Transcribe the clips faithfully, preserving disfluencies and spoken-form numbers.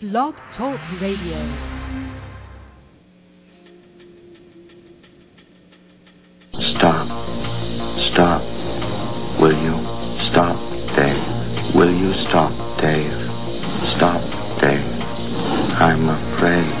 Blog Talk Radio. Stop. Stop. Will you stop, Dave? Will you stop, Dave? Stop, Dave. I'm afraid.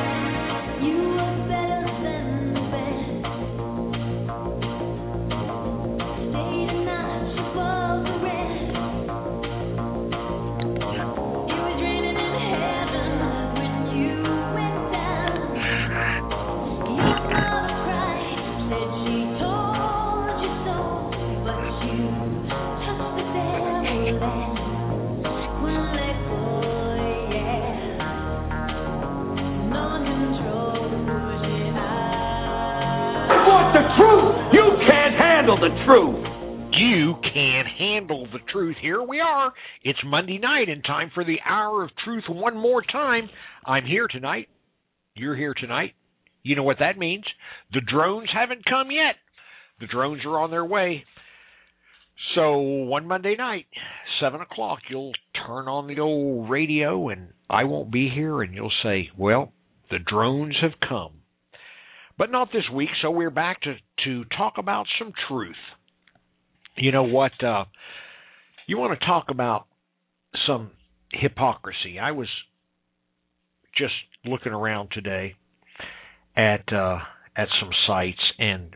The truth. You can't handle the truth. Here we are. It's Monday night and time for the Hour of Truth one more time. I'm here tonight. You're here tonight. You know what that means. The drones haven't come yet. The drones are on their way. So one Monday night, seven o'clock, you'll turn on the old radio and I won't be here and you'll say, well, the drones have come. But not this week, so we're back to, to talk about some truth. You know what? Uh, you want to talk about some hypocrisy. I was just looking around today at uh, at some sites, and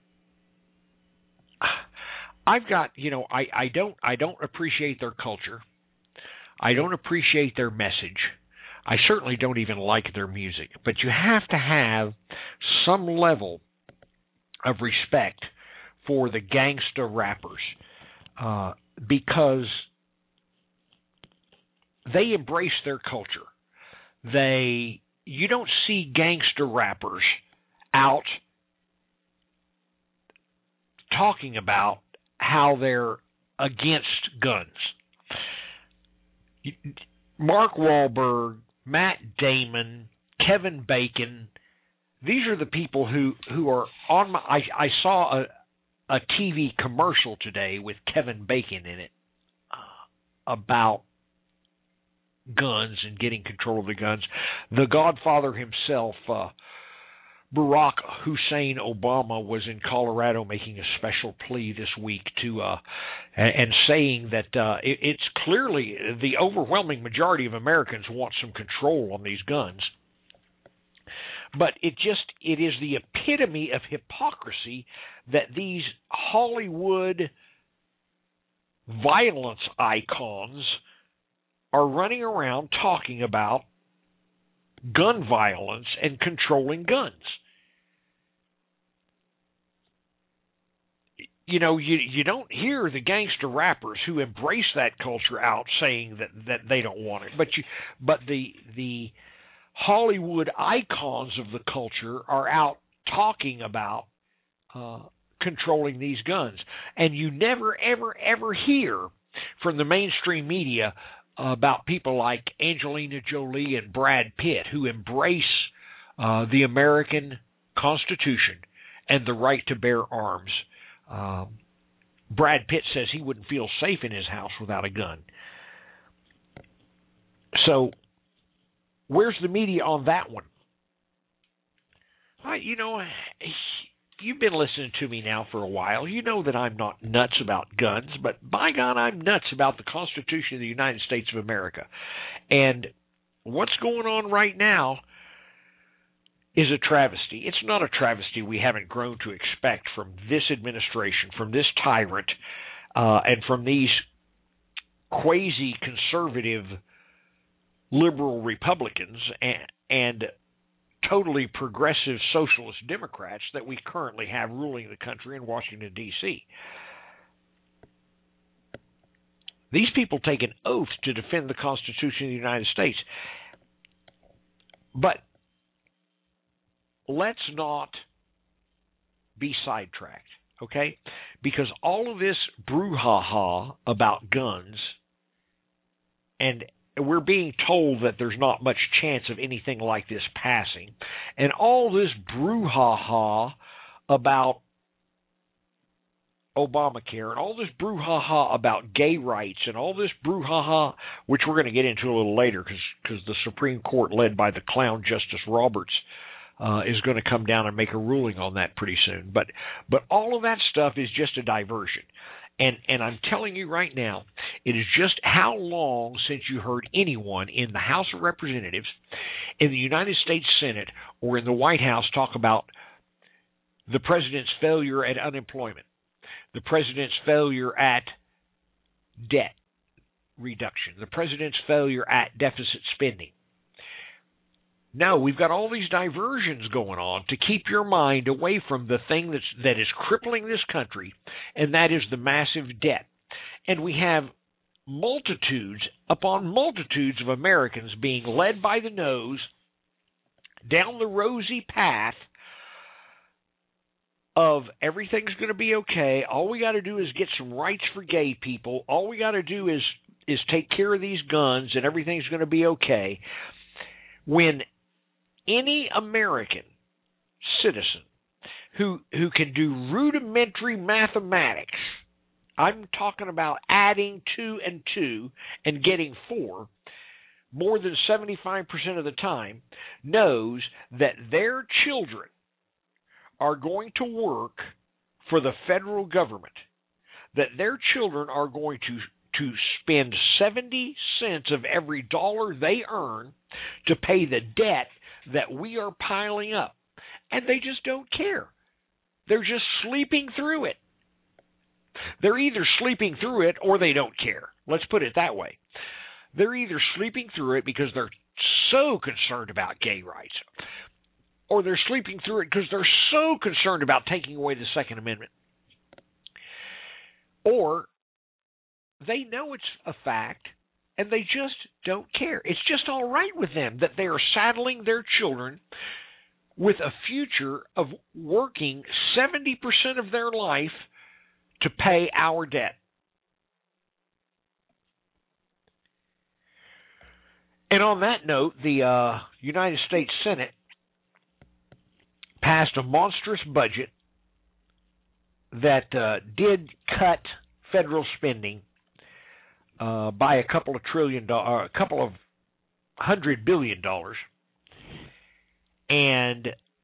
I've got, you know, I, I don't I don't appreciate their culture. I don't appreciate their message. I certainly don't even like their music, but you have to have some level of respect for the gangsta rappers uh, because they embrace their culture. They, you don't see gangsta rappers out talking about how they're against guns. Mark Wahlberg, Matt Damon, Kevin Bacon, these are the people who, who are on my... I, I saw a, a T V commercial today with Kevin Bacon in it uh, about guns and getting control of the guns. The Godfather himself, uh, Barack Hussein Obama, was in Colorado making a special plea this week to uh, and, and saying that uh, it, it's clearly the overwhelming majority of Americans want some control on these guns. But it just, it is the epitome of hypocrisy that these Hollywood violence icons are running around talking about gun violence and controlling guns. You know, you you don't hear the gangster rappers who embrace that culture out saying that, that they don't want it. But you, but the the Hollywood icons of the culture are out talking about uh, controlling these guns. And you never, ever, ever hear from the mainstream media about people like Angelina Jolie and Brad Pitt who embrace uh, the American Constitution and the right to bear arms. Um, Brad Pitt says he wouldn't feel safe in his house without a gun. So, where's the media on that one? I, you know, you've been listening to me now for a while. You know that I'm not nuts about guns, but by God, I'm nuts about the Constitution of the United States of America. And what's going on right now is a travesty. It's not a travesty we haven't grown to expect from this administration, from this tyrant, uh, and from these quasi-conservative liberal Republicans and, and totally progressive socialist Democrats that we currently have ruling the country in Washington, D C These people take an oath to defend the Constitution of the United States. But let's not be sidetracked, okay? Because all of this brouhaha about guns, and we're being told that there's not much chance of anything like this passing, and all this brouhaha about Obamacare and all this brouhaha about gay rights and all this brouhaha, which we're going to get into a little later because the Supreme Court, led by the clown Justice Roberts, uh, is going to come down and make a ruling on that pretty soon. But but all of that stuff is just a diversion. And and I'm telling you right now, it is just how long since you heard anyone in the House of Representatives, in the United States Senate, or in the White House talk about the president's failure at unemployment, the president's failure at debt reduction, the president's failure at deficit spending. No, we've got all these diversions going on to keep your mind away from the thing that's, that is crippling this country, and that is the massive debt. And we have multitudes upon multitudes of Americans being led by the nose down the rosy path of everything's going to be okay. All we got to do is get some rights for gay people. All we got to do is is take care of these guns, and everything's going to be okay. When any American citizen who who can do rudimentary mathematics, I'm talking about adding two and two and getting four, more than seventy-five percent of the time, knows that their children are going to work for the federal government, that their children are going to to spend seventy cents of every dollar they earn to pay the debt that we are piling up. And they just don't care. They're just sleeping through it. They're either sleeping through it or they don't care. Let's put it that way. They're either sleeping through it because they're so concerned about gay rights, or they're sleeping through it because they're so concerned about taking away the Second Amendment. Or they know it's a fact, and they just don't care. It's just all right with them that they are saddling their children with a future of working seventy percent of their life to pay our debt. And on that note, the uh, United States Senate passed a monstrous budget that uh, did cut federal spending uh, by a couple of trillion dollars, a couple of hundred billion dollars, and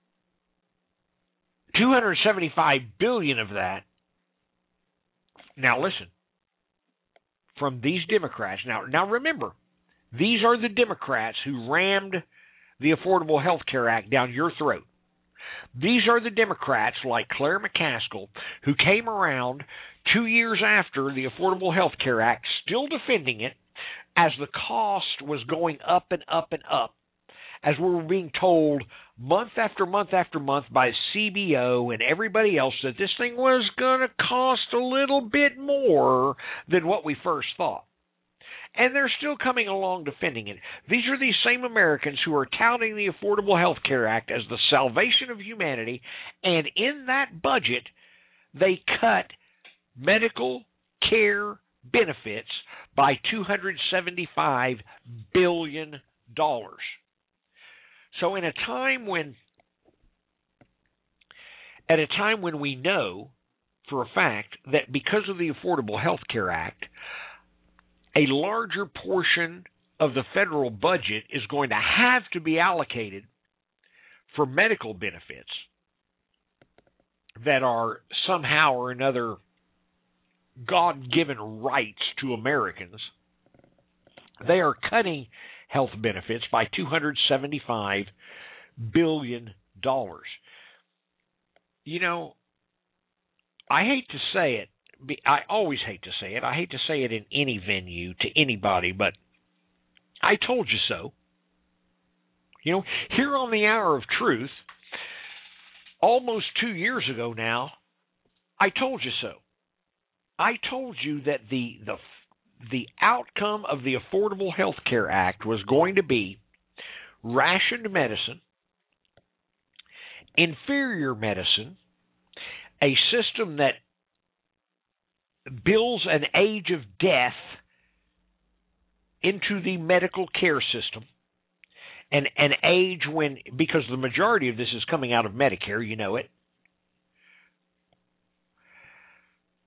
two hundred seventy-five billion dollars of that. Now listen, from these Democrats. Now, now remember, these are the Democrats who rammed the Affordable Health Care Act down your throat. These are the Democrats like Claire McCaskill who came around two years after the Affordable Health Care Act, still defending it as the cost was going up and up and up, as we were being told month after month after month by C B O and everybody else that this thing was going to cost a little bit more than what we first thought. And they're still coming along defending it. These are these same Americans who are touting the Affordable Health Care Act as the salvation of humanity, and in that budget, they cut medical care benefits by two hundred seventy-five billion dollars. So in a time when, at a time when we know for a fact that because of the Affordable Health Care Act, a larger portion of the federal budget is going to have to be allocated for medical benefits that are somehow or another God-given rights to Americans, they are cutting health benefits by two hundred seventy-five billion dollars. You know, I hate to say it, I always hate to say it. I hate to say it in any venue to anybody, but I told you so. You know, here on the Hour of Truth, almost two years ago now, I told you so. I told you that the the the outcome of the Affordable Health Care Act was going to be rationed medicine, inferior medicine, a system that bills an age of death into the medical care system, and an age when, because the majority of this is coming out of Medicare, you know it,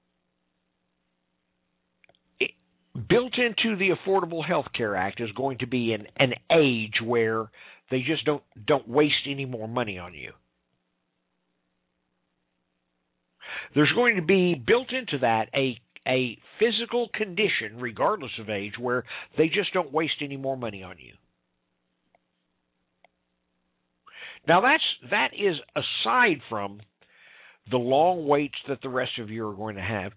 built into the Affordable Health Care Act is going to be an, an age where they just don't don't waste any more money on you. There's going to be built into that a a physical condition, regardless of age, where they just don't waste any more money on you. Now that's that is aside from the long waits that the rest of you are going to have.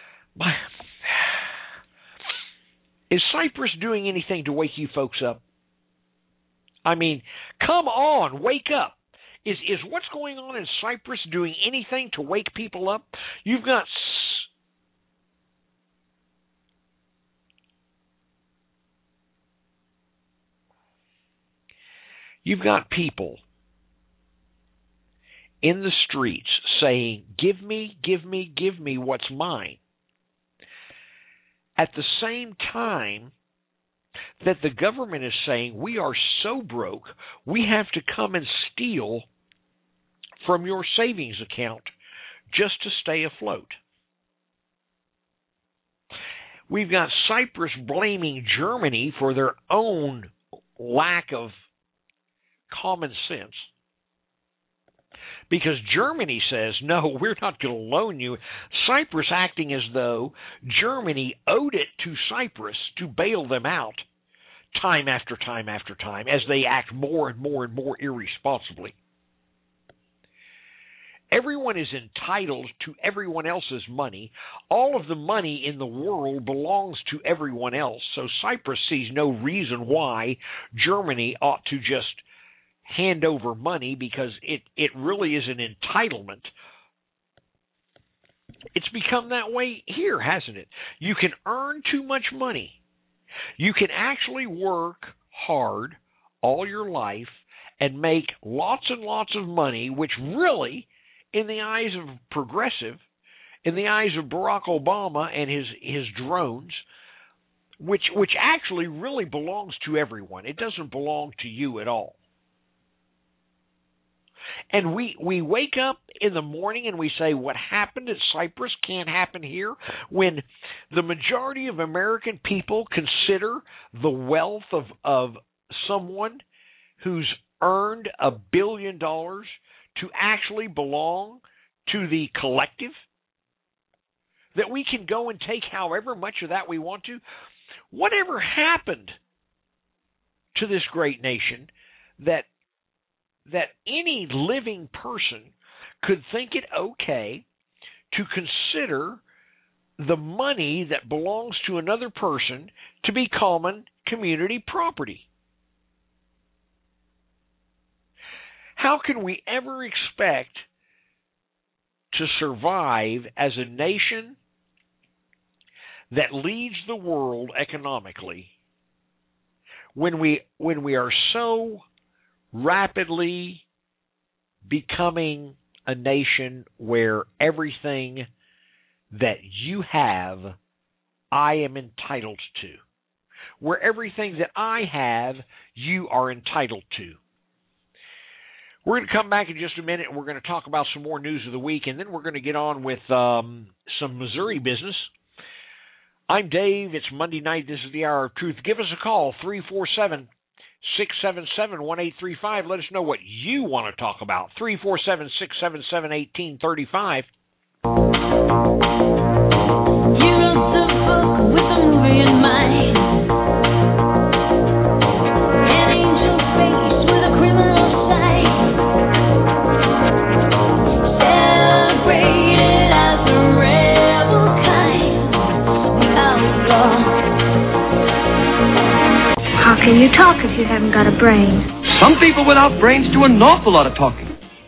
Is Cyprus doing anything to wake you folks up? I mean, come on, wake up. Is is what's going on in Cyprus doing anything to wake people up? You've got You've got people in the streets saying, "Give me, give me, give me what's mine." At the same time that the government is saying, "We are so broke, we have to come and steal from your savings account just to stay afloat." We've got Cyprus blaming Germany for their own lack of common sense, because Germany says, "No, we're not going to loan you." Cyprus acting as though Germany owed it to Cyprus to bail them out time after time after time as they act more and more and more irresponsibly. Everyone is entitled to everyone else's money. All of the money in the world belongs to everyone else. So Cyprus sees no reason why Germany ought to just hand over money, because it, it really is an entitlement. It's become that way here, hasn't it? You can earn too much money. You can actually work hard all your life and make lots and lots of money, which really, in the eyes of progressive, in the eyes of Barack Obama and his, his drones, which which actually really belongs to everyone. It doesn't belong to you at all. And we, we wake up in the morning and we say, what happened at Cyprus can't happen here, when the majority of American people consider the wealth of, of someone who's earned a billion dollars to actually belong to the collective, that we can go and take however much of that we want to. Whatever happened to this great nation that that any living person could think it okay to consider the money that belongs to another person to be common community property? How can we ever expect to survive as a nation that leads the world economically when we when we are so rapidly becoming a nation where everything that you have, I am entitled to, where everything that I have, you are entitled to? We're going to come back in just a minute, and we're going to talk about some more news of the week, and then we're going to get on with um, some Missouri business. I'm Dave. It's Monday night. This is the Hour of Truth. Give us a call, three four seven, six seven seven, one eight three five. Let us know what you want to talk about, three four seven, six seven seven, one eight three five. You wrote the book with a movie in mind. An angel face with a criminal side. Celebrated as a rebel kind. Outlaw. How can you talk if you haven't got a brain? Some people without brains do an awful lot of talking.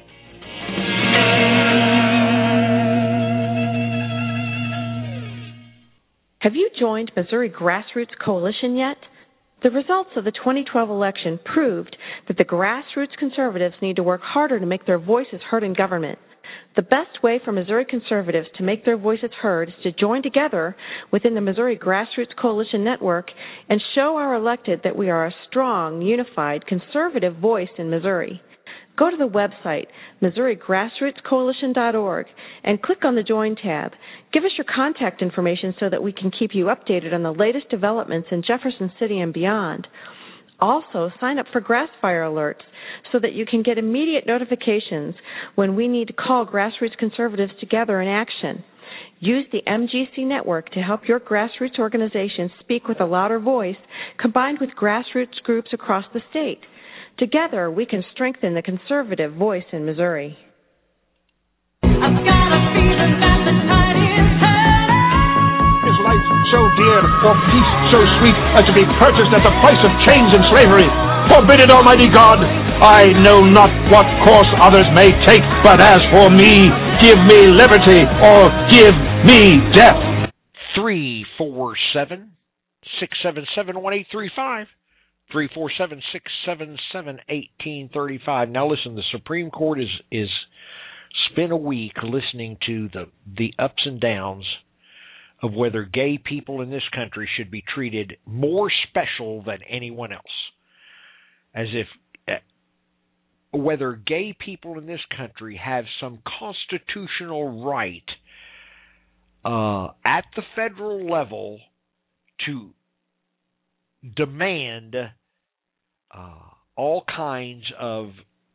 Have you joined Missouri Grassroots Coalition yet? The results of the twenty twelve election proved that the grassroots conservatives need to work harder to make their voices heard in government. The best way for Missouri conservatives to make their voices heard is to join together within the Missouri Grassroots Coalition Network and show our elected that we are a strong, unified, conservative voice in Missouri. Go to the website, Missouri Grassroots Coalition dot org, and click on the Join tab. Give us your contact information so that we can keep you updated on the latest developments in Jefferson City and beyond. Also, sign up for Grassfire alerts so that you can get immediate notifications when we need to call grassroots conservatives together in action. Use the M G C network to help your grassroots organization speak with a louder voice, combined with grassroots groups across the state. Together, we can strengthen the conservative voice in Missouri. I've got a feeling that the tide is turning. Is life so dear, or peace so sweet, as to be purchased at the price of chains and slavery? Forbid it, Almighty God! I know not what course others may take, but as for me, give me liberty, or give me death. three four seven, six seven seven, one eight three five. three four seven, six seven seven, one eight three five. Now listen, the Supreme Court is is spent a week listening to the the ups and downs of whether gay people in this country should be treated more special than anyone else. As if uh, whether gay people in this country have some constitutional right uh, at the federal level to demand uh, all kinds of,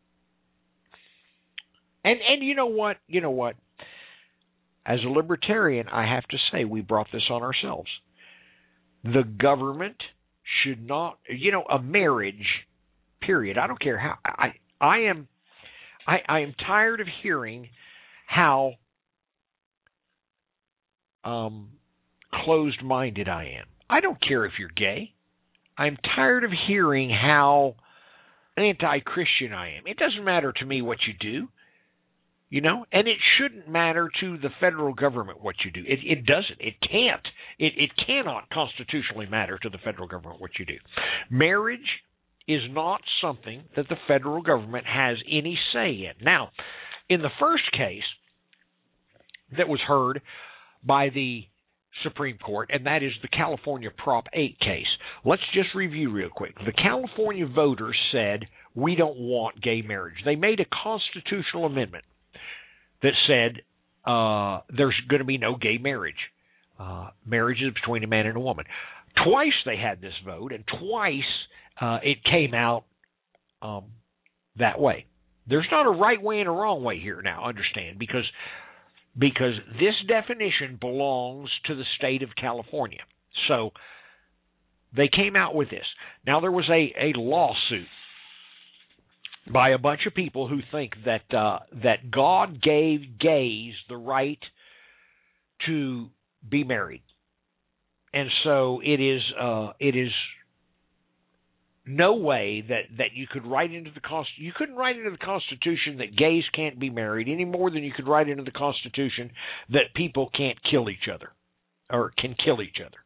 and and you know what, you know what, as a libertarian, I have to say we brought this on ourselves. The government should not, you know, a marriage, period. I don't care how, I I am, I, I am tired of hearing how um, closed-minded I am. I don't care if you're gay. I'm tired of hearing how anti-Christian I am. It doesn't matter to me what you do, you know, and it shouldn't matter to the federal government what you do. It, it doesn't. It can't. It, it cannot constitutionally matter to the federal government what you do. Marriage is not something that the federal government has any say in. Now, in the first case that was heard by the Supreme Court, and that is the California Prop eight case. Let's just review real quick. The California voters said, we don't want gay marriage. They made a constitutional amendment that said uh, there's going to be no gay marriage. Uh, marriage is between a man and a woman. Twice they had this vote, and twice uh, it came out um, that way. There's not a right way and a wrong way here now, understand, because because this definition belongs to the state of California. So they came out with this. Now, there was a, a lawsuit by a bunch of people who think that uh, that God gave gays the right to be married, and so it is uh, it is no way that, that you could write into the Const- you couldn't write into the Constitution that gays can't be married any more than you could write into the Constitution that people can't kill each other or can kill each other,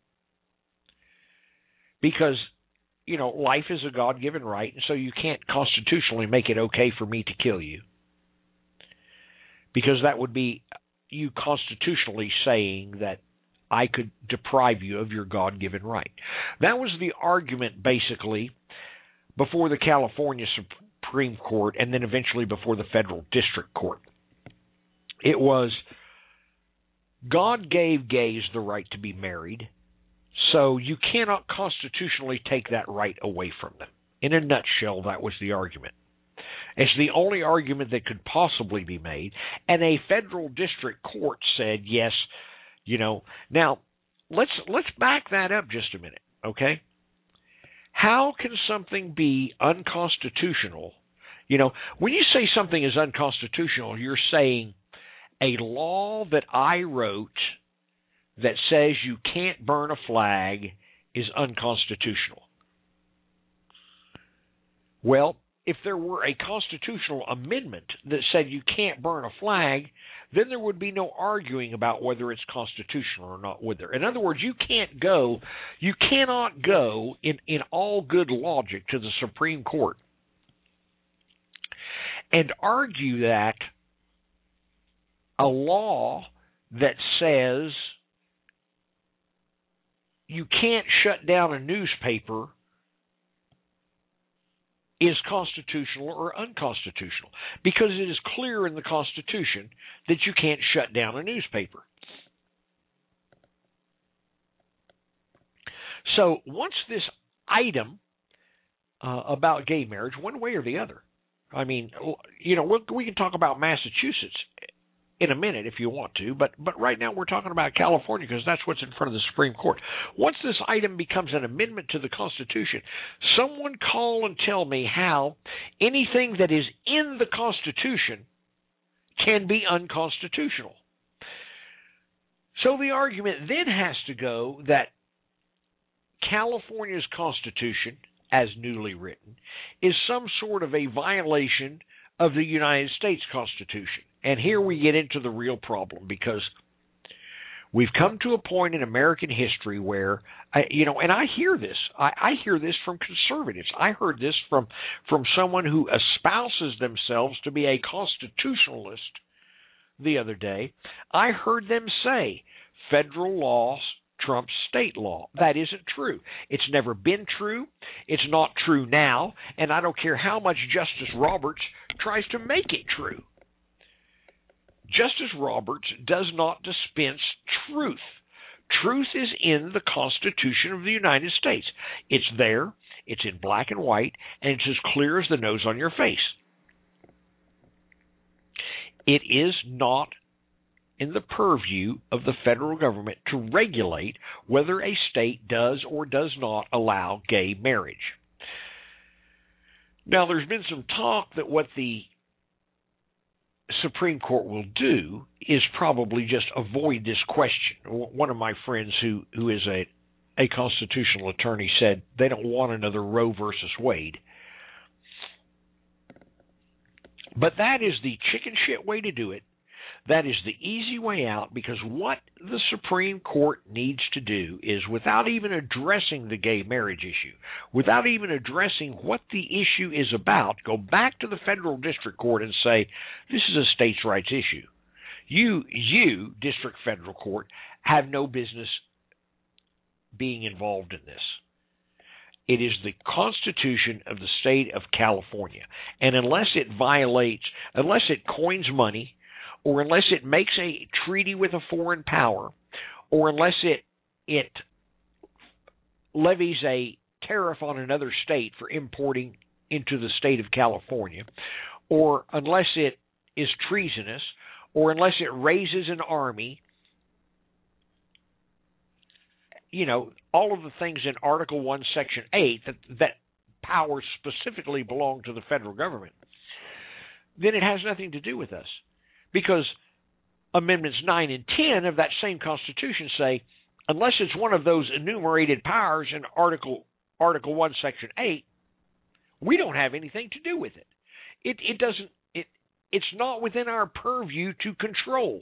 because you know, life is a God-given right, and so you can't constitutionally make it okay for me to kill you, because that would be you constitutionally saying that I could deprive you of your God-given right. That was the argument, basically, before the California Supreme Court and then eventually before the Federal District Court. It was, God gave gays the right to be married, so you cannot constitutionally take that right away from them. In a nutshell, that was the argument. It's the only argument that could possibly be made, and a federal district court said, yes, you know. Now, let's let's back that up just a minute, okay? How can something be unconstitutional? You know, when you say something is unconstitutional, you're saying a law that I wrote that says you can't burn a flag is unconstitutional. Well, if there were a constitutional amendment that said you can't burn a flag, then there would be no arguing about whether it's constitutional or not, would there? In other words, you can't go, you cannot go in, in all good logic to the Supreme Court and argue that a law that says you can't shut down a newspaper is constitutional or unconstitutional, because it is clear in the Constitution that you can't shut down a newspaper. So once this item uh, about gay marriage, one way or the other, I mean, you know, we we can talk about Massachusetts in a minute if you want to, but but right now we're talking about California because that's what's in front of the Supreme Court. Once this item becomes an amendment to the Constitution, someone call and tell me how anything that is in the Constitution can be unconstitutional. So the argument then has to go that California's Constitution, as newly written, is some sort of a violation of the United States Constitution. And here we get into the real problem, because we've come to a point in American history where, I, you know, and I hear this. I, I hear this from conservatives. I heard this from, from someone who espouses themselves to be a constitutionalist the other day. I heard them say federal law trumps state law. That isn't true. It's never been true. It's not true now. And I don't care how much Justice Roberts tries to make it true. Justice Roberts does not dispense truth. Truth is in the Constitution of the United States. It's there, it's in black and white, and it's as clear as the nose on your face. It is not in the purview of the federal government to regulate whether a state does or does not allow gay marriage. Now, there's been some talk that what the Supreme Court will do is probably just avoid this question. One of my friends who, who is a, a constitutional attorney said they don't want another Roe versus Wade. But that is the chicken shit way to do it. That is the easy way out, because what the Supreme Court needs to do is, without even addressing the gay marriage issue, without even addressing what the issue is about, go back to the federal district court and say, this is a states' rights issue. You, you, district federal court, have no business being involved in this. It is the Constitution of the state of California. And unless it violates, unless it coins money, or unless it makes a treaty with a foreign power, or unless it it levies a tariff on another state for importing into the state of California, or unless it is treasonous, or unless it raises an army, you know, all of the things in Article one, Section eight that, that powers specifically belong to the federal government, then it has nothing to do with us. Because Amendments nine and ten of that same Constitution say, unless it's one of those enumerated powers in Article Article one, Section eight, we don't have anything to do with it. It it doesn't it it's not within our purview to control.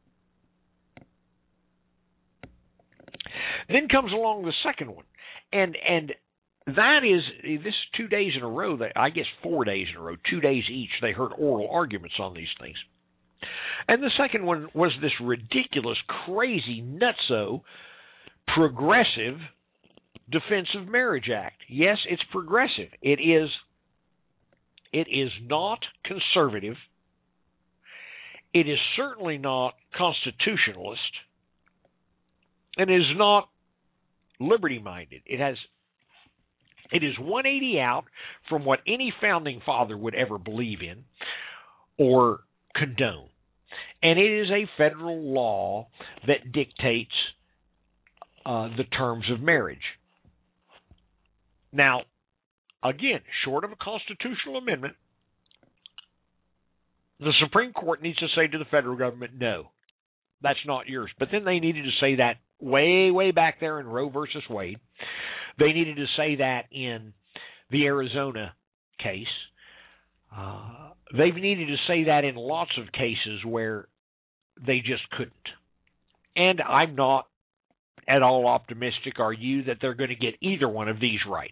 Then comes along the second one, and and that is this is two days in a row. That I guess four days in a row, two days each. They heard oral arguments on these things. And the second one was this ridiculous, crazy, nutso, progressive Defense of Marriage Act. Yes, it's progressive. It is, it is not conservative. It is certainly not constitutionalist. And it is not liberty-minded. It has, it is one eighty out from what any founding father would ever believe in or condone. And it is a federal law that dictates uh, the terms of marriage. Now, again, short of a constitutional amendment, the Supreme Court needs to say to the federal government, no, that's not yours. But then they needed to say that way, way back there in Roe versus Wade. They needed to say that in the Arizona case. Uh, they've needed to say that in lots of cases where they just couldn't. And I'm not at all optimistic, are you, that they're going to get either one of these right.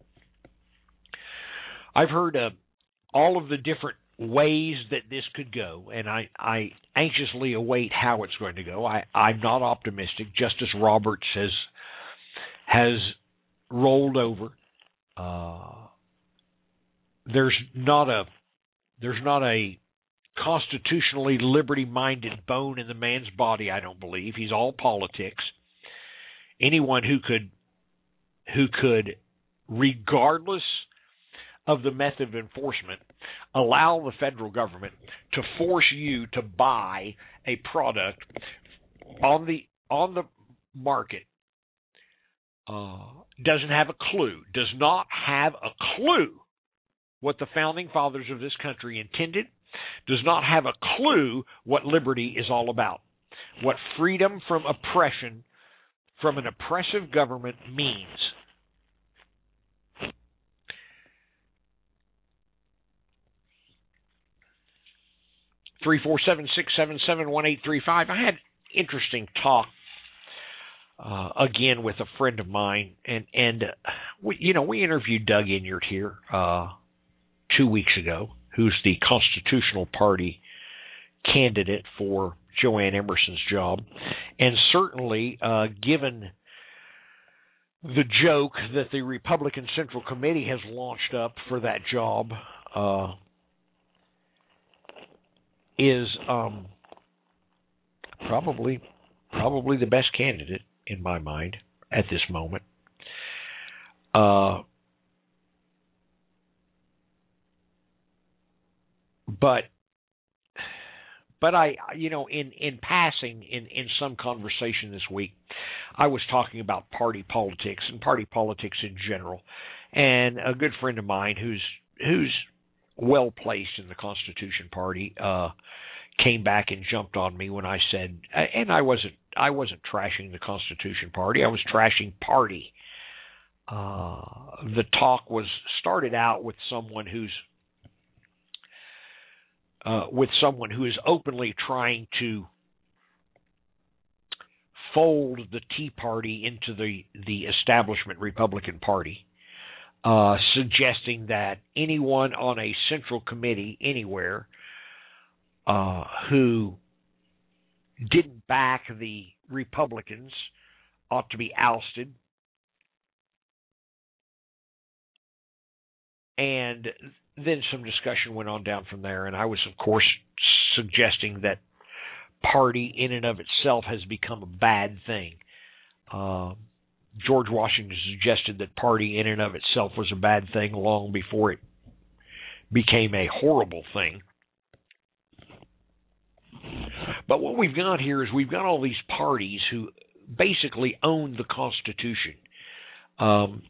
I've heard uh, all of the different ways that this could go, and I, I anxiously await how it's going to go. I, I'm not optimistic. Justice Roberts has, has rolled over. Uh, there's not a there's not a constitutionally liberty-minded bone in the man's body, I don't believe. He's all politics. Anyone who could who could, regardless of the method of enforcement, allow the federal government to force you to buy a product on the on the market uh, doesn't have a clue, does not have a clue what the founding fathers of this country intended, does not have a clue what liberty is all about, what freedom from oppression, from an oppressive government means. three four seven, six seven seven, one eight three five. I had interesting talk uh, again with a friend of mine, and and uh, we, you know, we interviewed Doug Inyart here uh, two weeks ago, who's the Constitutional Party candidate for Joanne Emerson's job, and certainly uh, given the joke that the Republican Central Committee has launched up for that job, uh, is um, probably probably the best candidate in my mind at this moment. Uh, but but I, you know, in, in passing, in, in some conversation this week, I was talking about party politics and party politics in general, and a good friend of mine who's who's well placed in the Constitution Party uh, came back and jumped on me when I said, and I wasn't I wasn't trashing the Constitution Party, I was trashing party. Uh, the talk was started out with someone who's uh, with someone who is openly trying to fold the Tea Party into the the establishment Republican Party. Uh, suggesting that anyone on a central committee anywhere uh, who didn't back the Republicans ought to be ousted. And then some discussion went on down from there, and I was, of course, suggesting that party in and of itself has become a bad thing. Uh, George Washington suggested that party in and of itself was a bad thing long before it became a horrible thing. But what we've got here is we've got all these parties who basically own the Constitution. Um,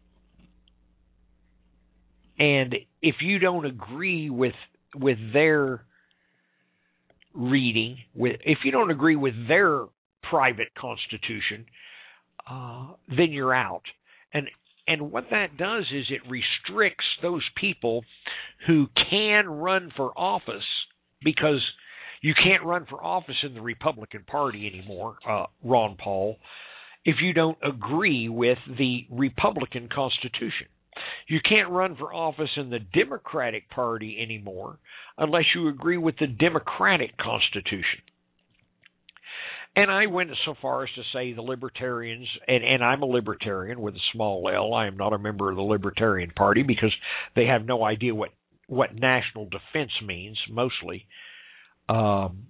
and if you don't agree with with their reading, with if you don't agree with their private Constitution, Uh, then you're out. And and what that does is it restricts those people who can run for office, because you can't run for office in the Republican Party anymore, uh, Ron Paul, if you don't agree with the Republican Constitution. You can't run for office in the Democratic Party anymore unless you agree with the Democratic Constitution. And I went so far as to say the Libertarians, and, and I'm a Libertarian with a small L. I am not a member of the Libertarian Party because they have no idea what, what national defense means, mostly. Um,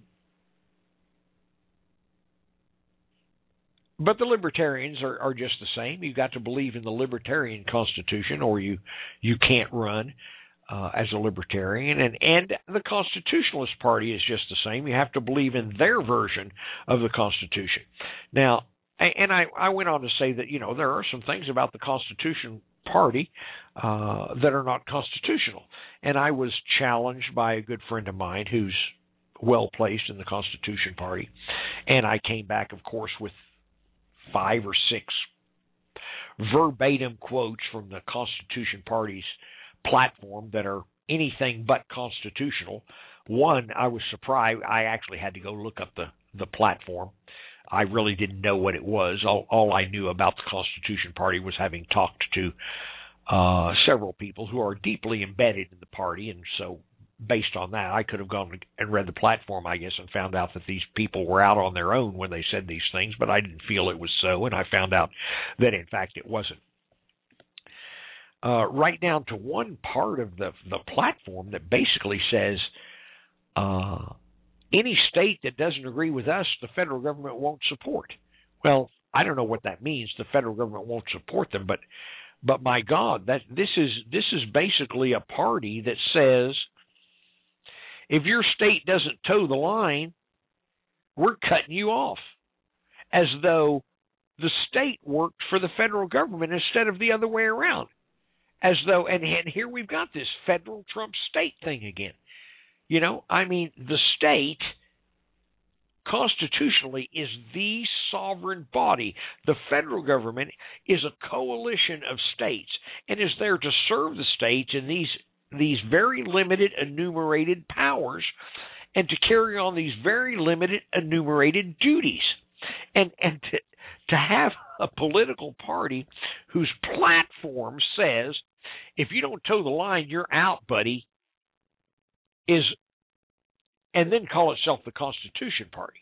but the Libertarians are, are just the same. You've got to believe in the Libertarian Constitution, or you, you can't run Uh, as a Libertarian, and, and the Constitutionalist Party is just the same. You have to believe in their version of the Constitution. Now, and I, I went on to say that, you know, there are some things about the Constitution Party uh, that are not constitutional. And I was challenged by a good friend of mine who's well-placed in the Constitution Party, and I came back, of course, with five or six verbatim quotes from the Constitution Party's platform that are anything but constitutional. One, I was surprised. I actually had to go look up the, the platform. I really didn't know what it was. All, all I knew about the Constitution Party was having talked to uh, several people who are deeply embedded in the party, and so based on that, I could have gone and read the platform, I guess, and found out that these people were out on their own when they said these things, but I didn't feel it was so, and I found out that, in fact, it wasn't. uh, right down to one part of the the platform that basically says uh, any state that doesn't agree with us, the federal government won't support. Well, I don't know what that means. The federal government won't support them, but but my God, that this is this is basically a party that says if your state doesn't toe the line, we're cutting you off, as though the state worked for the federal government instead of the other way around. As though, and, and here we've got this federal Trump state thing again. You know, I mean, the state constitutionally is the sovereign body. The federal government is a coalition of states and is there to serve the states in these these very limited enumerated powers and to carry on these very limited enumerated duties. And and to, to have a political party whose platform says, if you don't toe the line, you're out, buddy, is, and then call itself the Constitution Party.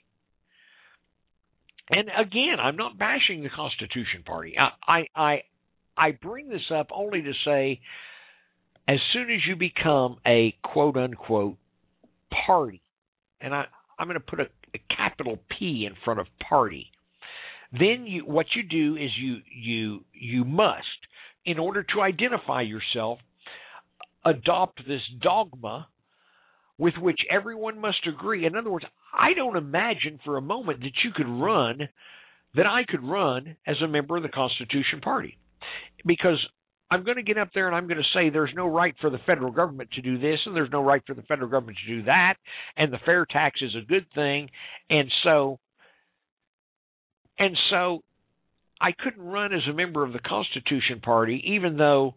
And again, I'm not bashing the Constitution Party. I, I, I, I bring this up only to say, as soon as you become a quote-unquote party, and I, I'm going to put a, a capital P in front of party, then you, what you do is you you you must, in order to identify yourself, adopt this dogma with which everyone must agree. In other words, I don't imagine for a moment that you could run, that I could run as a member of the Constitution Party, because I'm going to get up there and I'm going to say there's no right for the federal government to do this and there's no right for the federal government to do that, and the fair tax is a good thing, and so and so I couldn't run as a member of the Constitution Party, even though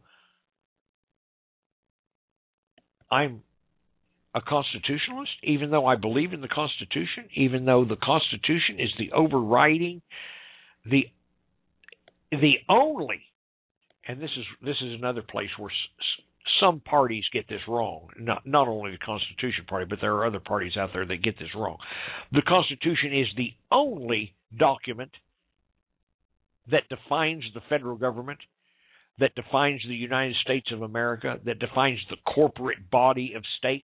I'm a constitutionalist, even though I believe in the Constitution, even though the Constitution is the overriding, the the only, and this is this is another place where s- some parties get this wrong. Not not only the Constitution Party, but there are other parties out there that get this wrong. The Constitution is the only document that defines the federal government, that defines the United States of America, that defines the corporate body of states.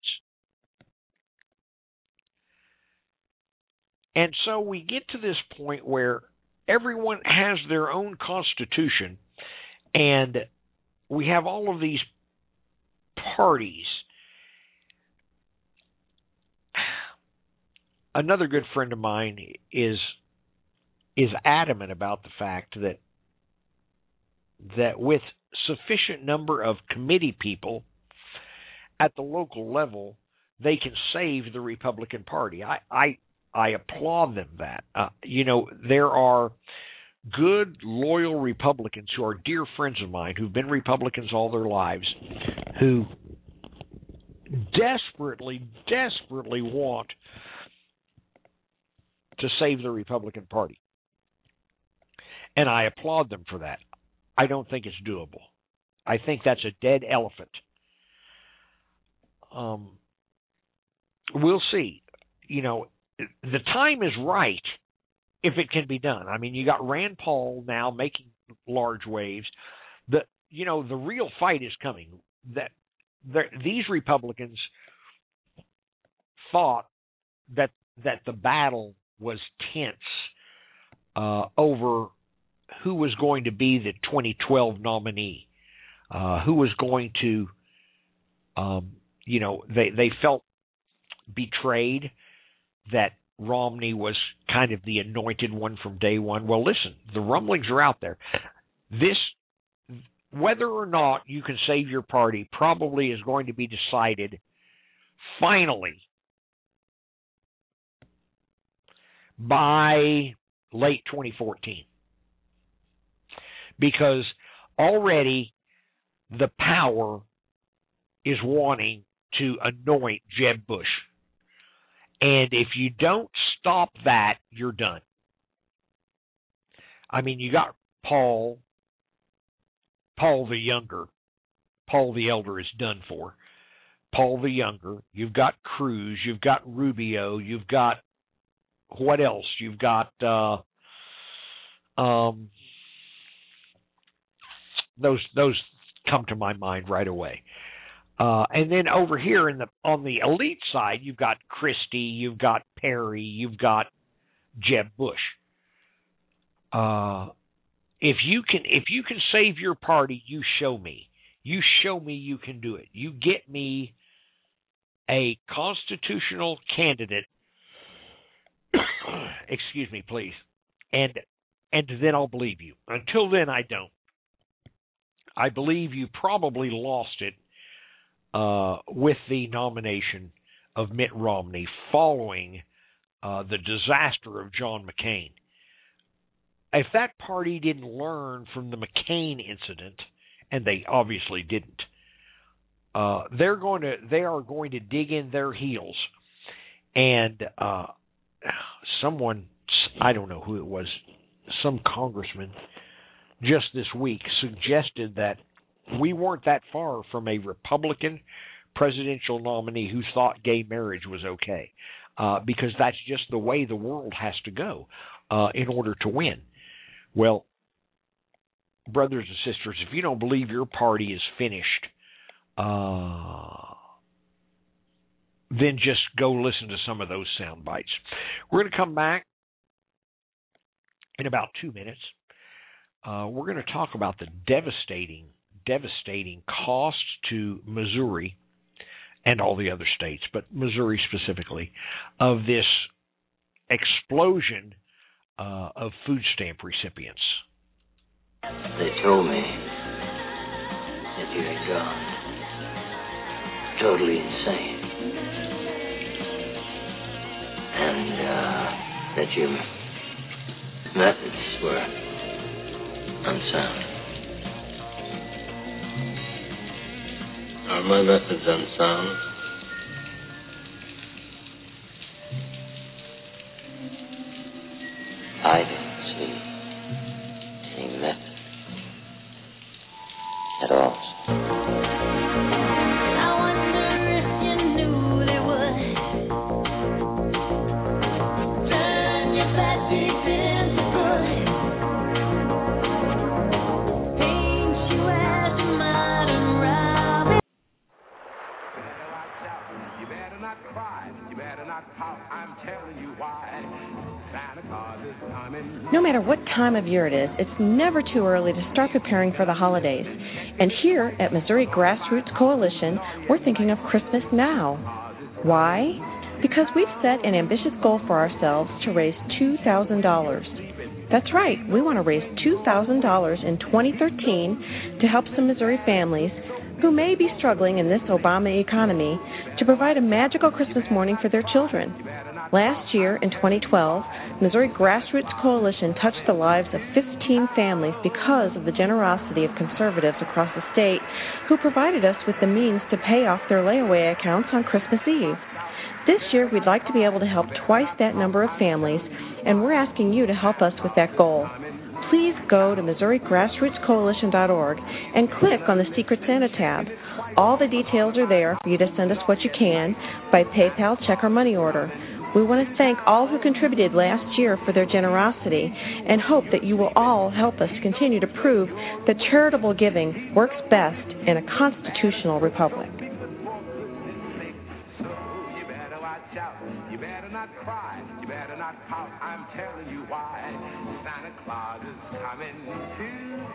And so we get to this point where everyone has their own constitution, and we have all of these parties. Another good friend of mine is is adamant about the fact that that with sufficient number of committee people at the local level, they can save the Republican Party. I I, I applaud them that. Uh, you know, there are good, loyal Republicans who are dear friends of mine who've been Republicans all their lives, who desperately, desperately want to save the Republican Party. And I applaud them for that. I don't think it's doable. I think that's a dead elephant. Um, we'll see. You know, the time is right if it can be done. I mean, you got Rand Paul now making large waves. The you know the real fight is coming. That these Republicans thought that that the battle was tense uh, over who was going to be the twenty twelve nominee, uh, who was going to, um, you know, they, they felt betrayed that Romney was kind of the anointed one from day one. Well, listen, the rumblings are out there. This, whether or not you can save your party, probably is going to be decided finally by late twenty fourteen. Because already the power is wanting to anoint Jeb Bush. And if you don't stop that, you're done. I mean, you got Paul, Paul the Younger. Paul the Elder is done for. Paul the Younger. You've got Cruz. You've got Rubio. You've got, what else? You've got, uh, um, Those those come to my mind right away. Uh, and then over here in the on the elite side, you've got Christie, you've got Perry, you've got Jeb Bush. Uh, if you can if you can save your party, you show me. You show me you can do it. You get me a constitutional candidate. Excuse me, please. And and then I'll believe you. Until then, I don't. I believe you probably lost it uh, with the nomination of Mitt Romney following uh, the disaster of John McCain. If that party didn't learn from the McCain incident, and they obviously didn't, uh, they're going to they are going to dig in their heels. And uh, someone, I don't know who it was, some congressman just this week suggested that we weren't that far from a Republican presidential nominee who thought gay marriage was okay, uh, because that's just the way the world has to go uh, in order to win. Well, brothers and sisters, if you don't believe your party is finished, uh, then just go listen to some of those sound bites. We're going to come back in about two minutes. Uh, we're going to talk about the devastating, devastating cost to Missouri and all the other states, but Missouri specifically, of this explosion uh, of food stamp recipients. They told me that you had gone totally insane, and uh, that your methods were unsound. Are my methods unsound? I don't see any method at all. I wonder if you knew they would turn your bad deeds into good. Paint you as a modern Robin. You better not cry, you better not pout, I'm telling you why. Santa Claus is coming. No matter what time of year it is, it's never too early to start preparing for the holidays. And here at Missouri Grassroots Coalition, we're thinking of Christmas now. Why? Because we've set an ambitious goal for ourselves to raise two thousand dollars. That's right, we want to raise two thousand dollars in twenty thirteen to help some Missouri families who may be struggling in this Obama economy to provide a magical Christmas morning for their children. Last year, in twenty twelve, Missouri Grassroots Coalition touched the lives of fifteen families because of the generosity of conservatives across the state who provided us with the means to pay off their layaway accounts on Christmas Eve. This year, we'd like to be able to help twice that number of families, and we're asking you to help us with that goal. Please go to Missouri Grassroots Coalition dot org and click on the Secret Santa tab. All the details are there for you to send us what you can by PayPal, check, or money order. We want to thank all who contributed last year for their generosity and hope that you will all help us continue to prove that charitable giving works best in a constitutional republic. So you better watch out, you better not cry, you better not pout, I'm telling you why. Santa Claus is coming to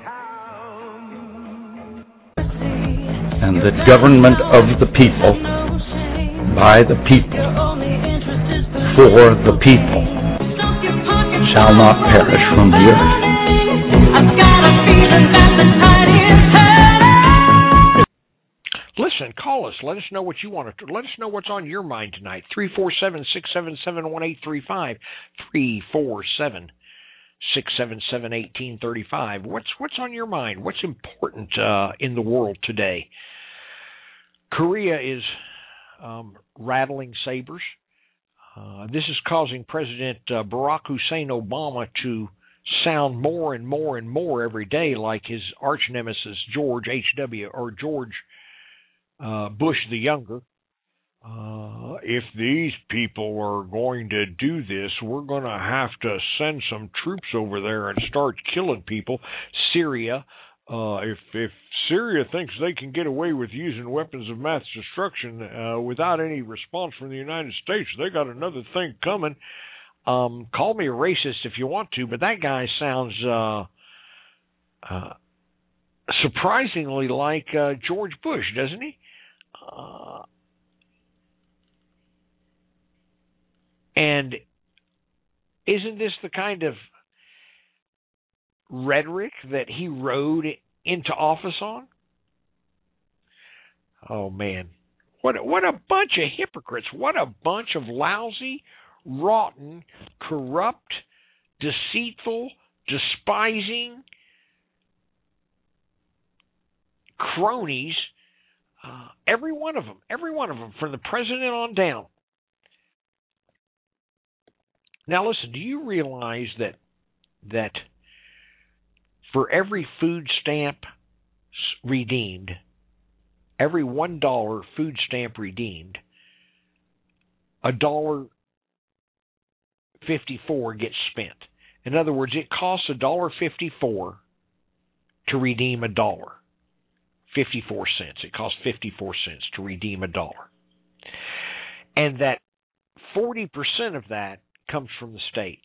town. And the government of the people, by the people, for the people, shall not perish from the earth. I've got a feeling that the tide is turning. Listen, call us. Let us know what you want to. Let us know what's on your mind tonight. three four seven, six seven seven, one eight three five. three four seven, six seven seven, one eight three five. What's what's on your mind? What's important uh, in the world today? Korea is um, rattling sabers. Uh, this is causing President uh, Barack Hussein Obama to sound more and more and more every day like his arch nemesis George H W or George uh, Bush the Younger. Uh, if these people are going to do this, we're going to have to send some troops over there and start killing people. Syria, uh, if if Syria thinks they can get away with using weapons of mass destruction uh, without any response from the United States, they got another thing coming. Um, call me a racist if you want to, but that guy sounds uh, uh, surprisingly like uh, George Bush, doesn't he? Uh, and isn't this the kind of rhetoric that he rode into office on? Oh, man. What a, what a bunch of hypocrites. What a bunch of lousy, rotten, corrupt, deceitful, despising cronies. Uh, every one of them. Every one of them, from the president on down. Now, listen, do you realize that that for every food stamp redeemed, every one dollar food stamp redeemed, a dollar fifty-four gets spent? In other words, it costs a dollar fifty-four to redeem a dollar. fifty-four cents. It costs fifty-four cents to redeem a dollar. And that forty percent of that comes from the state.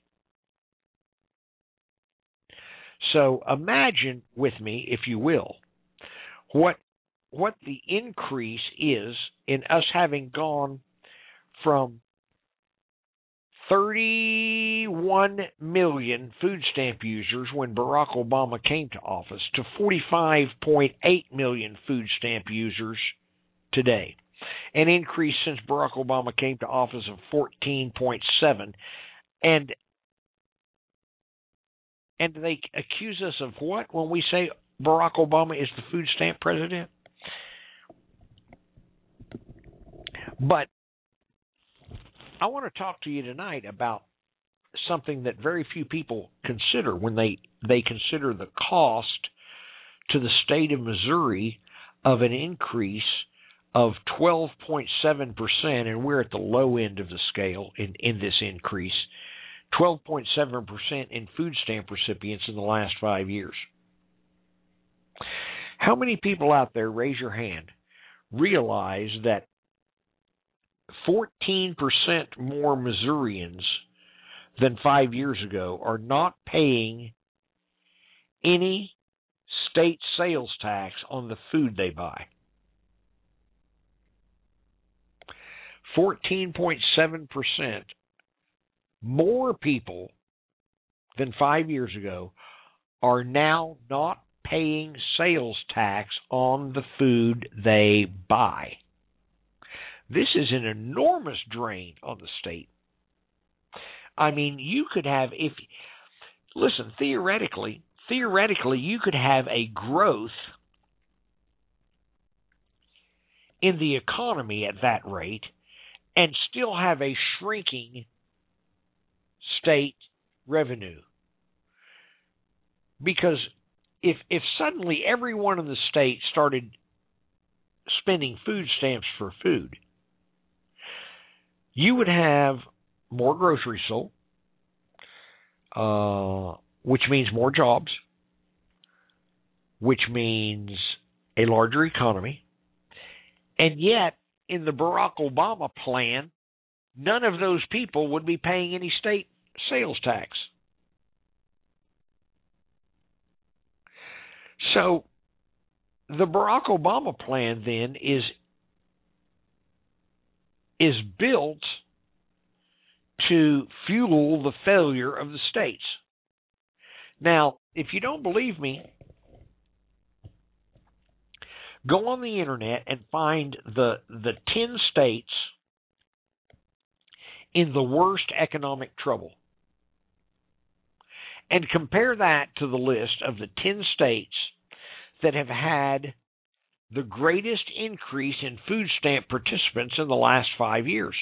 So imagine with me, if you will, what what the increase is in us having gone from thirty-one million food stamp users when Barack Obama came to office to forty-five point eight million food stamp users today. An increase since Barack Obama came to office of fourteen point seven. And and they accuse us of what when we say Barack Obama is the food stamp president? But I want to talk to you tonight about something that very few people consider when they, they consider the cost to the state of Missouri of an increase of twelve point seven percent, and we're at the low end of the scale in, in this increase, twelve point seven percent in food stamp recipients in the last five years. How many people out there, raise your hand, realize that fourteen percent more Missourians than five years ago are not paying any state sales tax on the food they buy? fourteen point seven percent more people than five years ago are now not paying sales tax on the food they buy. This is an enormous drain on the state. I mean, you could have, if, listen, theoretically, theoretically, you could have a growth in the economy at that rate and still have a shrinking state revenue. Because if if suddenly everyone in the state started spending food stamps for food, you would have more groceries sold, uh, which means more jobs, which means a larger economy. And yet, in the Barack Obama plan, none of those people would be paying any state sales tax. So the Barack Obama plan then is is built to fuel the failure of the states. Now, if you don't believe me, go on the internet and find the the ten states in the worst economic trouble. And compare that to the list of the ten states that have had the greatest increase in food stamp participants in the last five years.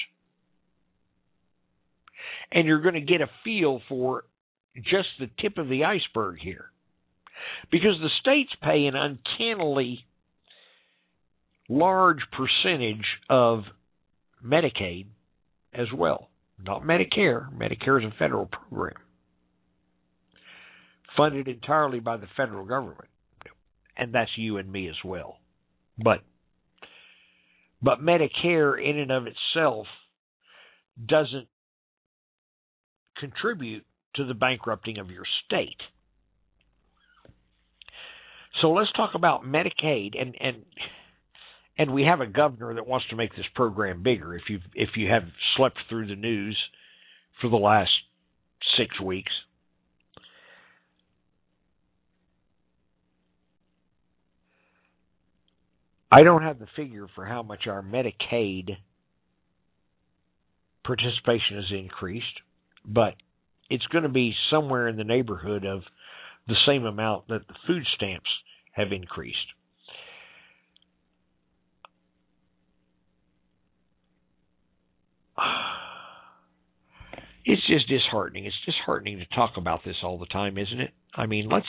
And you're going to get a feel for just the tip of the iceberg here. Because the states pay an uncannily large percentage of Medicaid as well. Not Medicare. Medicare is a federal program funded entirely by the federal government. and that's you and me as well. But but Medicare in and of itself doesn't contribute to the bankrupting of your state. So let's talk about Medicaid, and and and we have a governor that wants to make this program bigger. If you if you have slept through the news for the last six weeks, I don't have the figure for how much our Medicaid participation has increased, but it's going to be somewhere in the neighborhood of the same amount that the food stamps have increased. It's just disheartening. It's disheartening to talk about this all the time, isn't it? I mean, let's...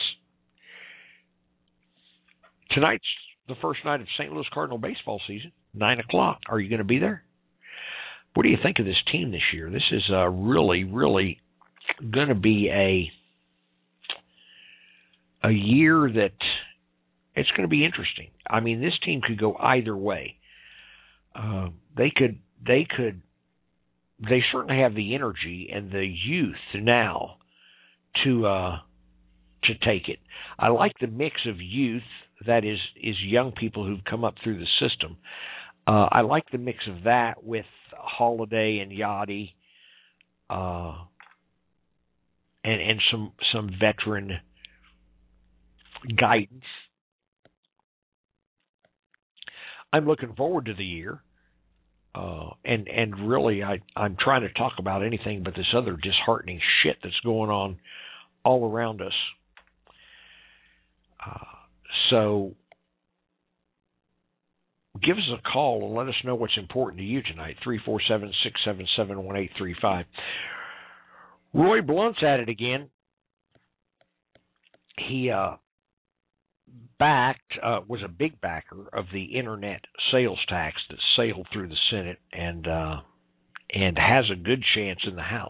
Tonight's the first night of Saint Louis Cardinal baseball season, nine o'clock. Are you going to be there? What do you think of this team this year? This is uh, really, really going to be a a year that it's going to be interesting. I mean, this team could go either way. Uh, they could, they could, they certainly have the energy and the youth now to uh, to take it. I like the mix of youth, that is, is young people who've come up through the system. Uh, I like the mix of that with Holiday and Yachty, uh, and and some some veteran guidance. I'm looking forward to the year, uh, and and really I I'm trying to talk about anything but this other disheartening shit that's going on all around us. Uh, so. Give us a call and let us know what's important to you tonight. three four seven, six seven seven, one eight three five. Roy Blunt's at it again. He uh, backed, uh, was a big backer of the internet sales tax that sailed through the Senate and uh, and has a good chance in the House.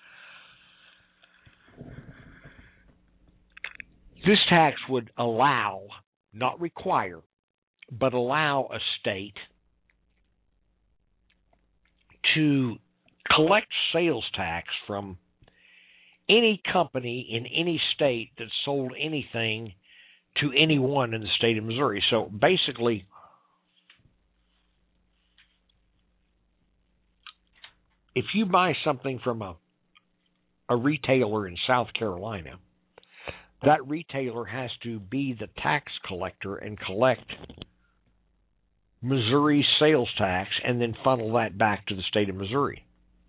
This tax would allow, not require, but allow a state to collect sales tax from any company in any state that sold anything to anyone in the state of Missouri. So basically, if you buy something from a, a retailer in South Carolina, that retailer has to be the tax collector and collect Missouri sales tax and then funnel that back to the state of Missouri.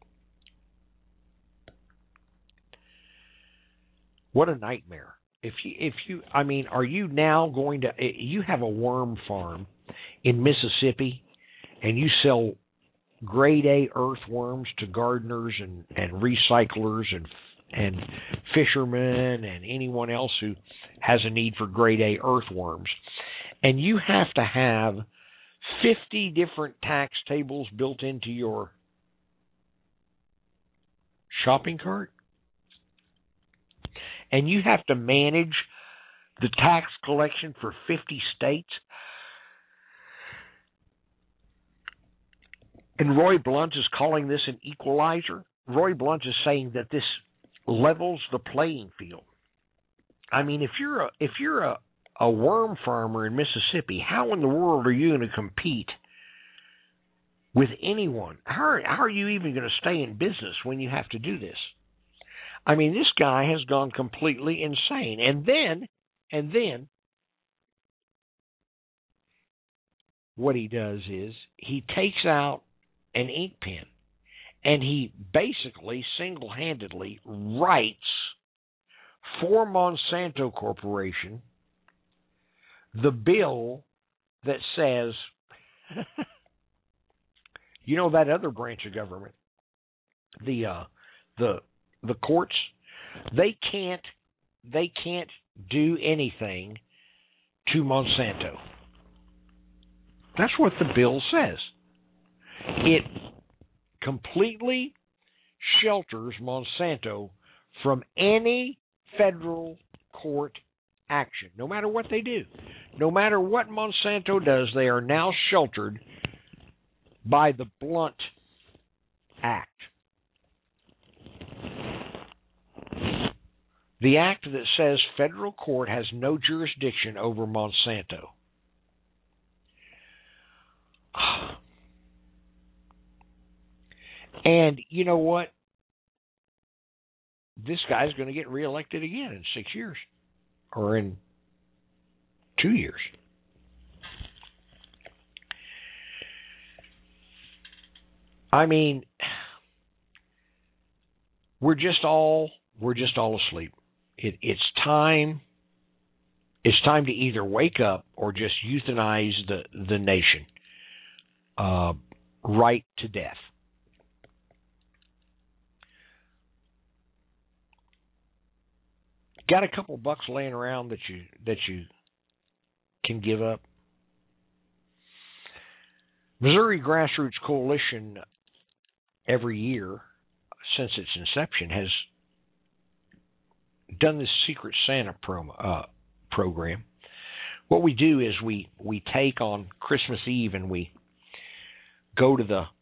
What a nightmare. If you, if you, I mean, are you now going to, you have a worm farm in Mississippi and you sell grade A earthworms to gardeners and, and recyclers and and fishermen and anyone else who has a need for grade A earthworms, and you have to have fifty different tax tables built into your shopping cart, and you have to manage the tax collection for fifty states. And Roy Blunt is calling this an equalizer. Roy Blunt is saying that this levels the playing field. I mean, if you're a if you're a, a worm farmer in Mississippi, how in the world are you going to compete with anyone? How, how are you even going to stay in business when you have to do this? I mean, this guy has gone completely insane. And then, and then, what he does is he takes out an ink pen and he basically single-handedly writes for Monsanto Corporation the bill that says, you know, that other branch of government, the uh, the the courts, they can't they can't do anything to Monsanto. That's what the bill says. It completely shelters Monsanto from any federal court action. No matter what they do, no matter what Monsanto does, they are now sheltered by the Blunt Act. The act that says federal court has no jurisdiction over Monsanto. And you know what? This guy's going to get reelected again in six years or in two years. I mean, we're just all we're just all asleep. It, it's time. It's time to either wake up or just euthanize the the nation, uh, right to death. Got a couple bucks laying around that you that you can give up? Missouri Grassroots Coalition every year since its inception has done this Secret Santa promo, uh, program. What we do is we, we take on Christmas Eve and we go to the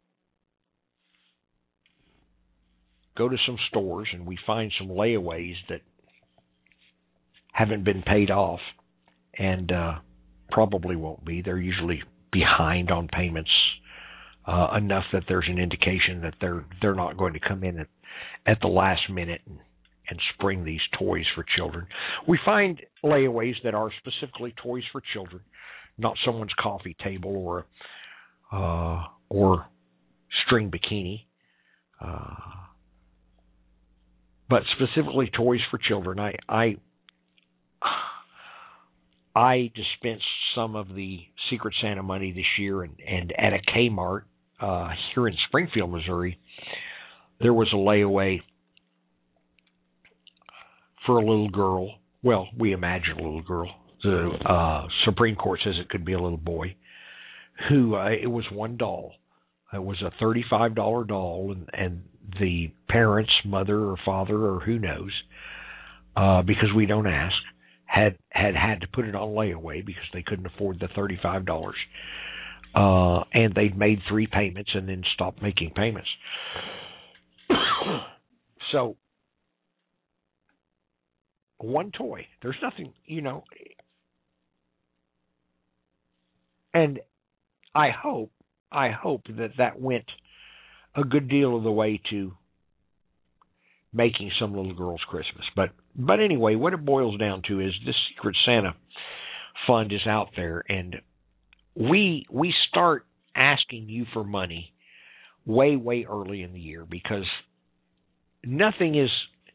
go to some stores and we find some layaways that haven't been paid off and uh, probably won't be. They're usually behind on payments uh, enough that there's an indication that they're they're not going to come in at, at the last minute and, and spring these toys for children. We find layaways that are specifically toys for children, not someone's coffee table or uh, or string bikini, uh, but specifically toys for children. I I I dispensed some of the Secret Santa money this year, and, and at a Kmart uh, here in Springfield, Missouri, there was a layaway for a little girl. Well, we imagine a little girl. The uh, Supreme Court says it could be a little boy. Who uh, it was one doll. It was a thirty-five dollars doll, and, and the parents, mother or father or who knows, uh, because we don't ask, had had had to put it on layaway because they couldn't afford the thirty-five dollars. Uh, and they'd made three payments and then stopped making payments. So, one toy. There's nothing, you know. And I hope, I hope that that went a good deal of the way to making some little girl's Christmas. But but anyway, what it boils down to is this Secret Santa fund is out there, and we we start asking you for money way, way early in the year, because nothing is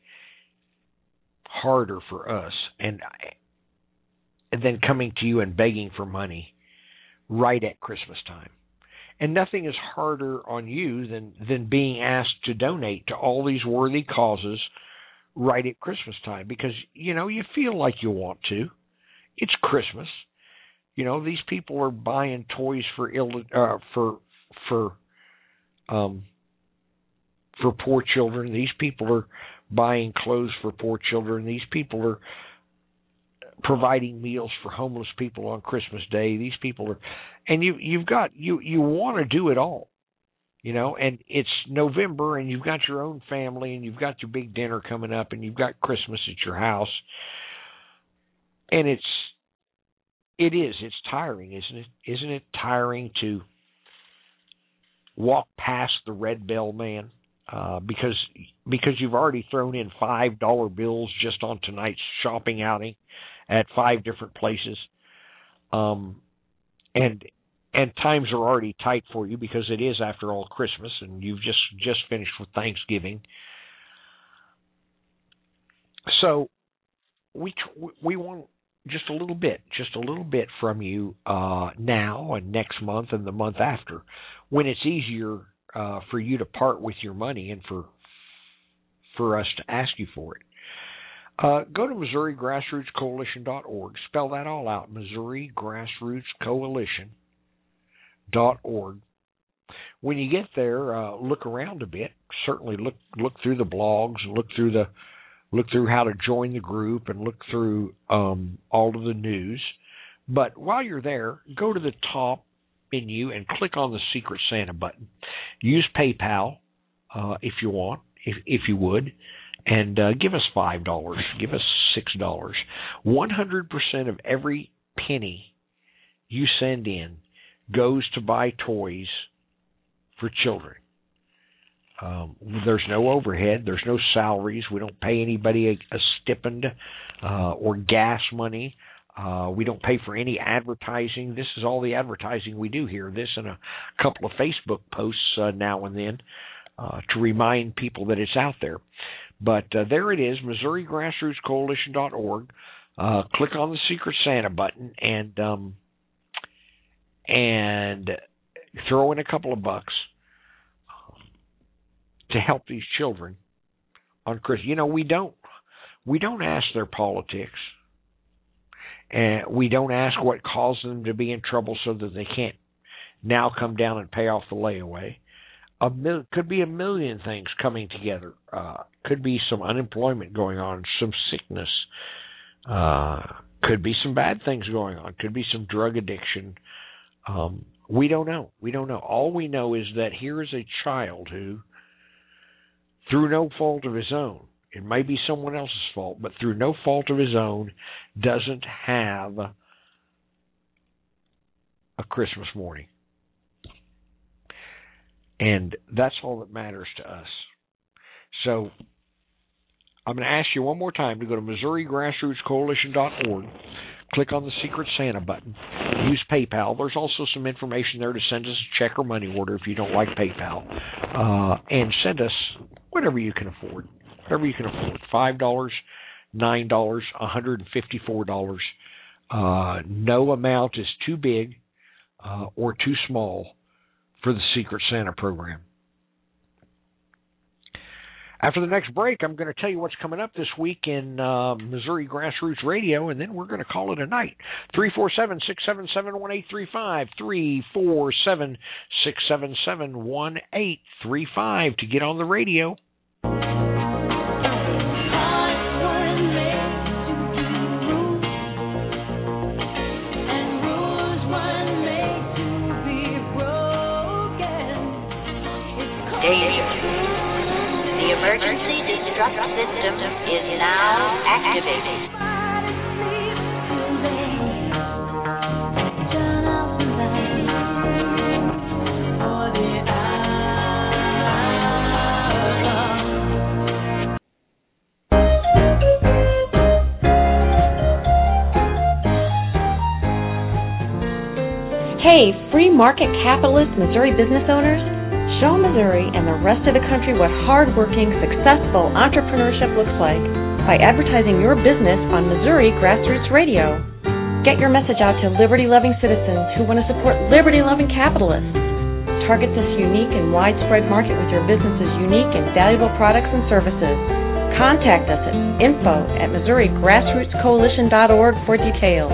harder for us and, and then coming to you and begging for money right at Christmas time. And nothing is harder on you than, than being asked to donate to all these worthy causes right at Christmas time, because, you know, you feel like you want to. It's Christmas. You know, these people are buying toys for ill, uh, for for um for poor children. These people are buying clothes for poor children. These people are providing meals for homeless people on Christmas Day. These people are, and you you've got you you want to do it all, you know. And it's November, and you've got your own family, and you've got your big dinner coming up, and you've got Christmas at your house, and it's it is it's tiring, isn't it? Isn't it tiring to walk past the red bell man uh, because because you've already thrown in five dollar bills just on tonight's shopping outing at five different places, um, and and times are already tight for you because it is, after all, Christmas, and you've just just finished with Thanksgiving. So we we want just a little bit, just a little bit from you uh, now and next month and the month after, when it's easier uh, for you to part with your money and for for us to ask you for it. Uh, go to Missouri Grassroots Coalition dot org. Spell that all out, Missouri Grassroots Coalition dot org. When you get there, uh, look around a bit. Certainly look look through the blogs and look through the look through how to join the group and look through um, all of the news. But while you're there, go to the top menu and click on the Secret Santa button. Use PayPal uh, if you want, if, if you would, and uh, give us five dollars, give us six dollars. one hundred percent of every penny you send in goes to buy toys for children. Um, there's no overhead. There's no salaries. We don't pay anybody a, a stipend uh, or gas money. Uh, we don't pay for any advertising. This is all the advertising we do here. This and a couple of Facebook posts uh, now and then uh, to remind people that it's out there. But uh, there it is, Missouri Grassroots Coalition dot org. Uh, click on the Secret Santa button and um, and throw in a couple of bucks to help these children on Christmas. You know, we don't we don't ask their politics, and we don't ask what caused them to be in trouble so that they can't now come down and pay off the layaway. A mil- could be a million things coming together. Uh, could be some unemployment going on, some sickness. Uh, could be some bad things going on. Could be some drug addiction. Um, we don't know. We don't know. All we know is that here is a child who, through no fault of his own, it may be someone else's fault, but through no fault of his own, doesn't have a Christmas morning. And that's all that matters to us. So I'm going to ask you one more time to go to Missouri Grassroots Coalition dot org, click on the Secret Santa button, use PayPal. There's also some information there to send us a check or money order if you don't like PayPal, uh, and send us whatever you can afford, whatever you can afford, five dollars, nine dollars, one hundred fifty-four dollars. Uh, no amount is too big uh, or too small for the Secret Santa program. After the next break, I'm going to tell you what's coming up this week in uh, Missouri Grassroots Radio, and then we're going to call it a night. three four seven, six seven seven, one eight three five, three four seven, six seven seven, one eight three five to get on the radio. The emergency destruct system is now activated. Hey, free market capitalist Missouri business owners. Show Missouri and the rest of the country what hard-working, successful entrepreneurship looks like by advertising your business on Missouri Grassroots Radio. Get your message out to liberty-loving citizens who want to support liberty-loving capitalists. Target this unique and widespread market with your business's unique and valuable products and services. Contact us at info at Missouri Grassroots Coalition dot org for details.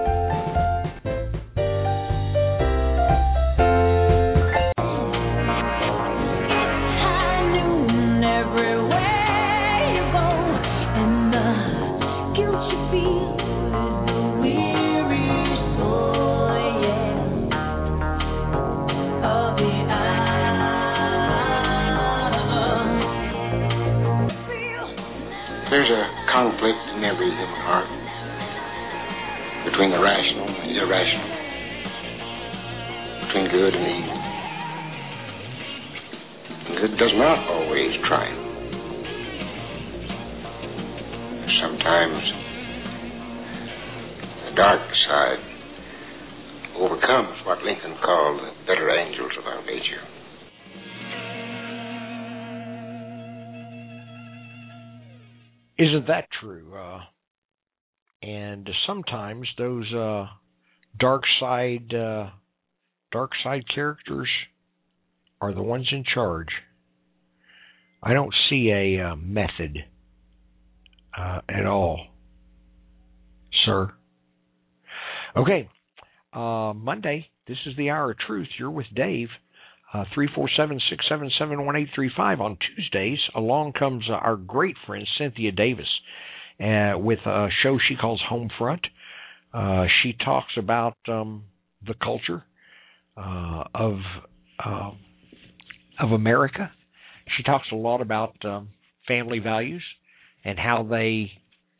There's a conflict in every human heart between the rational and the irrational, between good and evil. And good does not always triumph. Sometimes the dark side overcomes what Lincoln called the better angels of our nature. Isn't that true? Uh, and sometimes those uh, dark side, uh, dark side characters are the ones in charge. I don't see a uh, method uh, at all, sir. Okay, uh, Monday. This is the Hour of Truth. You're with Dave. Uh, three four seven, six seven seven, one eight three five. On Tuesdays, along comes uh, our great friend Cynthia Davis uh, with a show she calls Homefront. Uh, she talks about um, the culture uh, of uh, of America. She talks a lot about um, family values and how they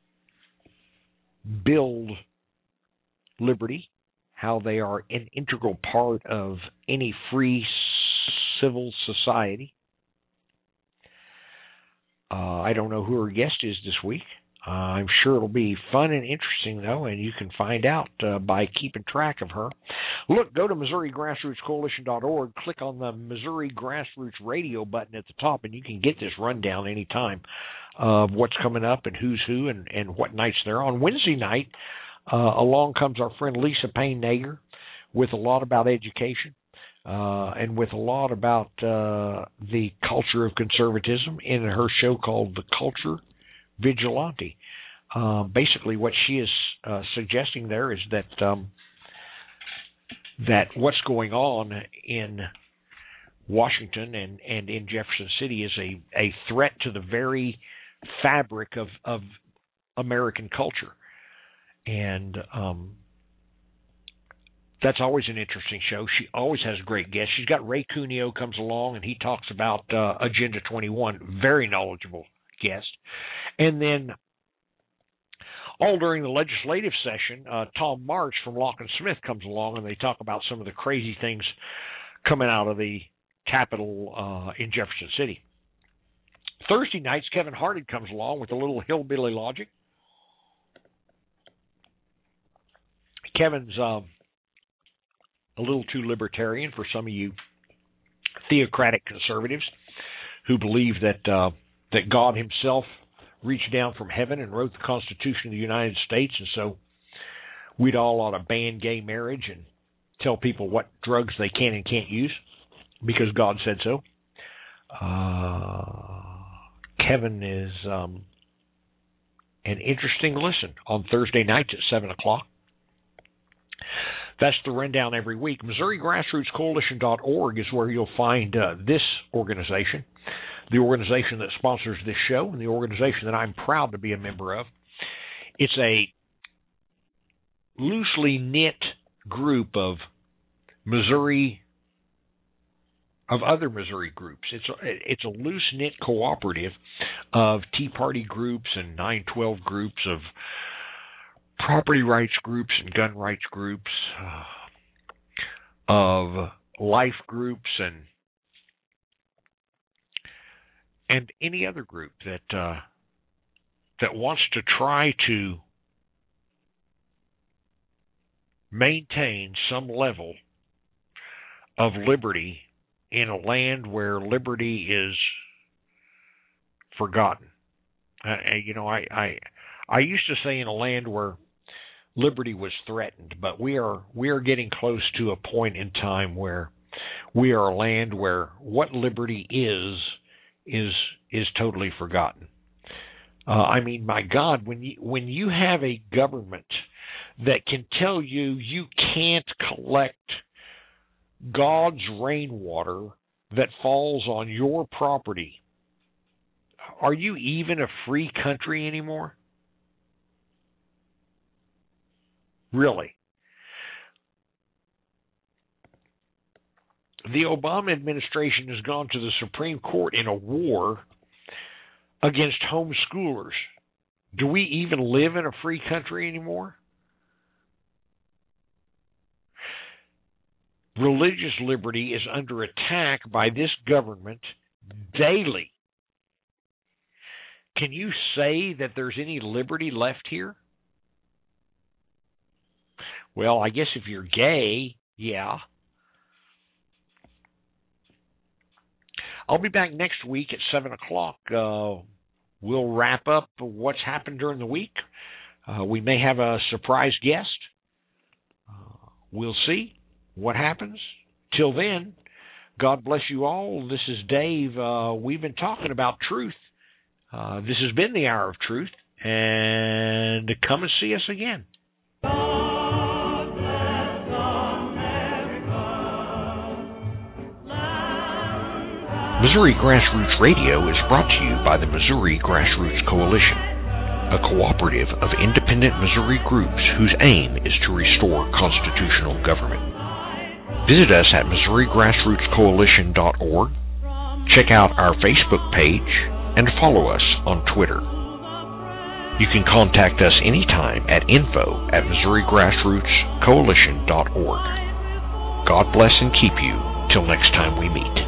build liberty, how they are an integral part of any free civil society. Uh, I don't know who her guest is this week. Uh, I'm sure it'll be fun and interesting, though, and you can find out uh, by keeping track of her. Look, go to Missouri Grassroots Coalition dot org, click on the Missouri Grassroots Radio button at the top, and you can get this rundown anytime of what's coming up and who's who and, and what nights they're on. Wednesday night, uh, along comes our friend Lisa Payne-Nager with a lot about education. Uh, and with a lot about uh, the culture of conservatism in her show called The Culture Vigilante. Uh, basically, what she is uh, suggesting there is that um, that what's going on in Washington and, and in Jefferson City is a, a threat to the very fabric of, of American culture. And um that's always an interesting show. She always has great guests. She's got Ray Cuneo comes along, and he talks about uh, Agenda twenty-one. Very knowledgeable guest. And then all during the legislative session, uh, Tom March from Locke and Smith comes along, and they talk about some of the crazy things coming out of the Capitol uh, in Jefferson City. Thursday nights, Kevin Harding comes along with a little hillbilly logic. Kevin's... Uh, a little too libertarian for some of you theocratic conservatives who believe that uh, that God himself reached down from heaven and wrote the Constitution of the United States, and so we'd all ought to ban gay marriage and tell people what drugs they can and can't use because God said so. Uh, Kevin is um, an interesting listen on Thursday nights at seven o'clock. That's the rundown every week. Missouri Grassroots Coalition dot org is where you'll find uh, this organization, the organization that sponsors this show, and the organization that I'm proud to be a member of. It's a loosely knit group of Missouri, of other Missouri groups. It's a, it's a loose knit cooperative of Tea Party groups and nine twelve groups, of property rights groups and gun rights groups, uh, of life groups and and any other group that uh, that wants to try to maintain some level of liberty in a land where liberty is forgotten. Uh, you know, I, I I used to say in a land where liberty was threatened, but we are we are getting close to a point in time where we are a land where what liberty is is is totally forgotten. Uh, I mean, my God, when you when you have a government that can tell you you can't collect God's rainwater that falls on your property, are you even a free country anymore? Really. The Obama administration has gone to the Supreme Court in a war against homeschoolers. Do we even live in a free country anymore? Religious liberty is under attack by this government daily. Can you say that there's any liberty left here? Well, I guess if you're gay, yeah. I'll be back next week at seven o'clock. Uh, we'll wrap up what's happened during the week. Uh, we may have a surprise guest. Uh, we'll see what happens. Till then, God bless you all. This is Dave. Uh, we've been talking about truth. Uh, this has been the Hour of Truth. And come and see us again. God bless America. Missouri Grassroots Radio is brought to you by the Missouri Grassroots Coalition, a cooperative of independent Missouri groups whose aim is to restore constitutional government. Visit us at Missouri Grassroots Coalition dot org, check out our Facebook page, and follow us on Twitter. You can contact us anytime at info at Missouri Grassroots Coalition dot org. God bless and keep you till next time we meet.